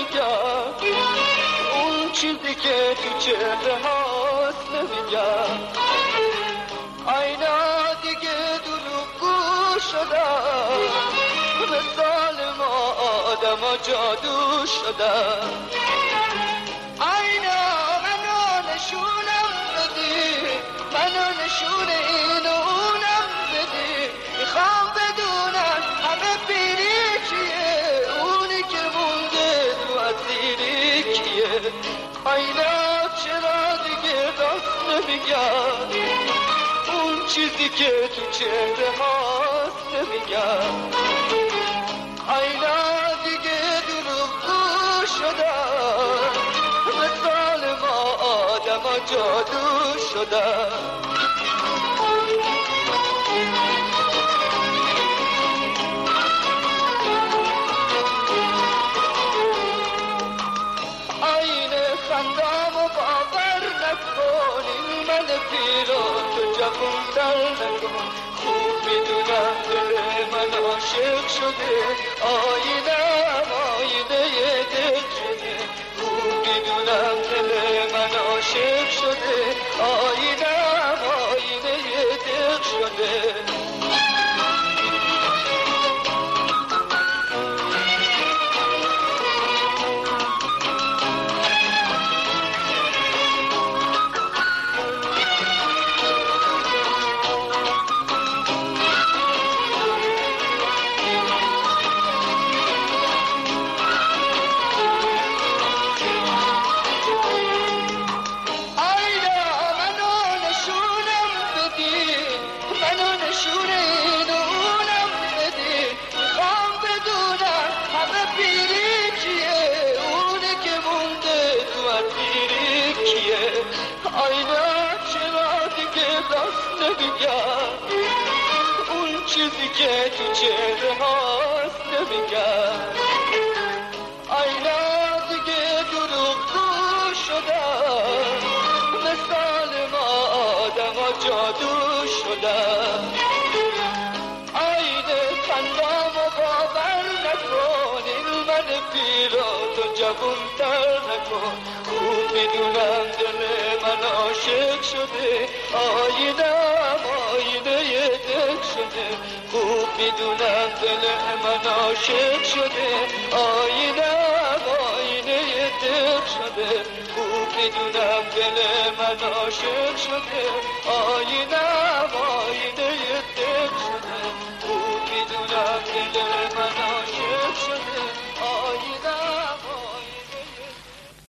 نمیگم، اون چیزی که تو چهره هاست نمیگم. اینا دیگه دروغگو شدن، مثال ما آدم ها جادو شدن. اینا منو نشونم بدی، منو نشون این و اونم بدی. میخوام بدونم همه پیری کیه، اونی که مونده تو اسیری کیه. اینا چرا دیگه راست نمیگن، اون چیزی که تو چهره هاست نمیگم. اینا دیگه دروغگو شدن، مثال ما آدم ها جادو شدن. خندامو باور نکنی، من پیرو تو جوون‌تر نکن. خوب میدونم دل من عاشق شده، آینم آینه دل شده. خوب میدونم دل من عاشق شده، آینم آینه دل شده. اینا چرا دیگه راست نمیگم، اون چیزی که تو چهره هاست نمیگم. اینا دیگه دروغگو شدن، مثال ما آدم ها جادو شدن. اینه خندامو باور نکنی، من پیرا تو جوون‌تر نکن. خوب میدونم دل من عاشق شده، آینم آینه دل شده. خوب میدونم دل من عاشق شده، آینم آینه دل شده. خوب میدونم دل من عاشق شده، آینم آینه